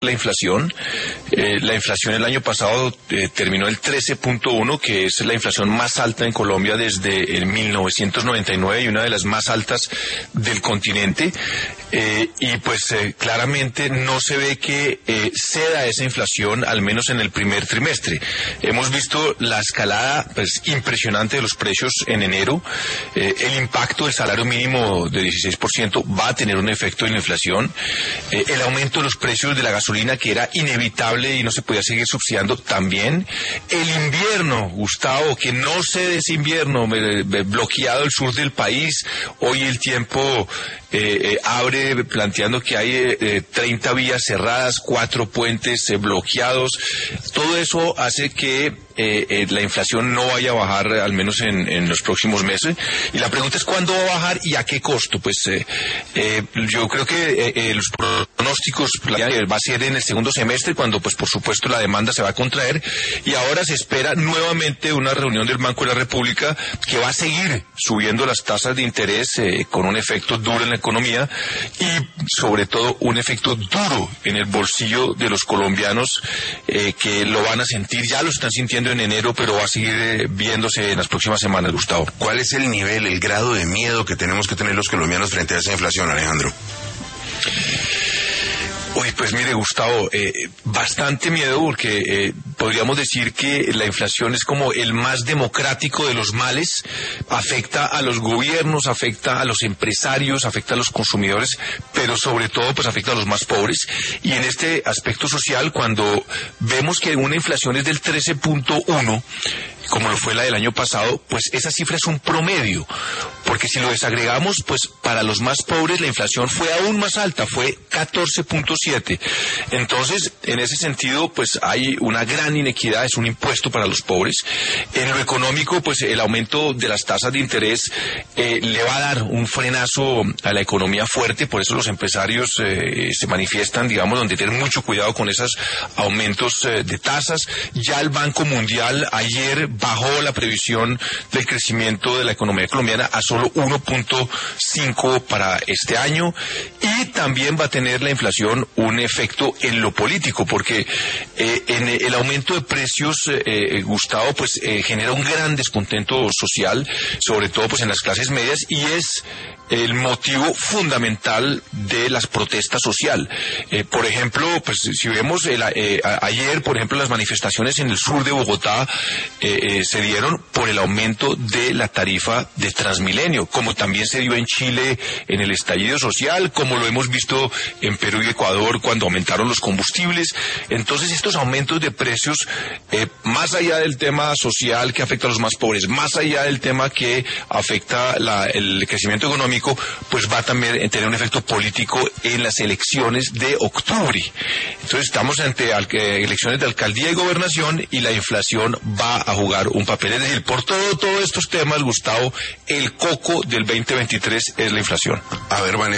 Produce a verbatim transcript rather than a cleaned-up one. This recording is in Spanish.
la inflación. Eh, la inflación el año pasado eh, terminó el trece punto uno, que es la inflación más alta en Colombia desde el mil novecientos noventa y nueve y una de las más altas del continente. Eh, y pues eh, claramente no se ve que eh, ceda esa inflación, al menos en el primer trimestre. Hemos visto la escalada pues impresionante de los precios en enero. Eh, el impacto del salario mínimo de dieciséis por ciento va a tener un efecto en la inflación. Eh, el aumento de los precios de la gasolina, que era inevitable y no se podía seguir subsidiando, también. El invierno, Gustavo, que no se de ese invierno, eh, bloqueado el sur del país. Hoy el tiempo eh, eh, abre planteando que hay eh, treinta vías cerradas, cuatro puentes eh, bloqueados. Todo eso hace que Eh, eh, la inflación no vaya a bajar, al menos en, en los próximos meses. Y la pregunta es cuándo va a bajar y a qué costo. Pues eh, eh, yo creo que eh, eh, los pronósticos va a ser en el segundo semestre, cuando pues por supuesto la demanda se va a contraer, y ahora se espera nuevamente una reunión del Banco de la República que va a seguir subiendo las tasas de interés eh, con un efecto duro en la economía y sobre todo un efecto duro en el bolsillo de los colombianos, eh, que lo van a sentir, ya lo están sintiendo en enero, pero va a seguir eh, viéndose en las próximas semanas, Gustavo. ¿Cuál es el nivel, el grado de miedo que tenemos que tener los colombianos frente a esa inflación, Alejandro? Oye, pues mire, Gustavo, eh, bastante miedo, porque eh, podríamos decir que la inflación es como el más democrático de los males. Afecta a los gobiernos, afecta a los empresarios, afecta a los consumidores, pero sobre todo pues afecta a los más pobres. Y en este aspecto social, cuando vemos que una inflación es del trece punto uno, como lo fue la del año pasado, pues esa cifra es un promedio, porque si lo desagregamos, pues para los más pobres la inflación fue aún más alta, fue catorce punto siete. Entonces, en ese sentido, pues hay una gran inequidad, es un impuesto para los pobres. En lo económico, pues el aumento de las tasas de interés eh, le va a dar un frenazo a la economía fuerte, por eso los empresarios eh, se manifiestan, digamos, donde tienen mucho cuidado con esos aumentos eh, de tasas. Ya el Banco Mundial ayer bajó la previsión del crecimiento de la economía colombiana a solo uno punto cinco para este año, y también va a tener la inflación un efecto en lo político, porque eh, en el aumento de precios, eh, Gustavo, pues eh, genera un gran descontento social, sobre todo pues en las clases medias, y es el motivo fundamental de las protestas social. Eh, por ejemplo, pues si vemos el, eh, a, ayer, por ejemplo, las manifestaciones en el sur de Bogotá eh, eh, se dieron por el aumento de la tarifa de Transmilenio, como también se dio en Chile en el estallido social, como lo hemos visto en Perú y Ecuador cuando aumentaron los combustibles. Entonces estos aumentos de precios, eh, más allá del tema social que afecta a los más pobres, más allá del tema que afecta la, el crecimiento económico, pues va también a tener un efecto político en las elecciones de octubre. Entonces estamos ante al, eh, elecciones de alcaldía y gobernación, y la inflación va a jugar un papel. Es decir, por todo, todos estos temas, Gustavo, el coco del veinte veintitrés es la inflación. A ver, Vanessa.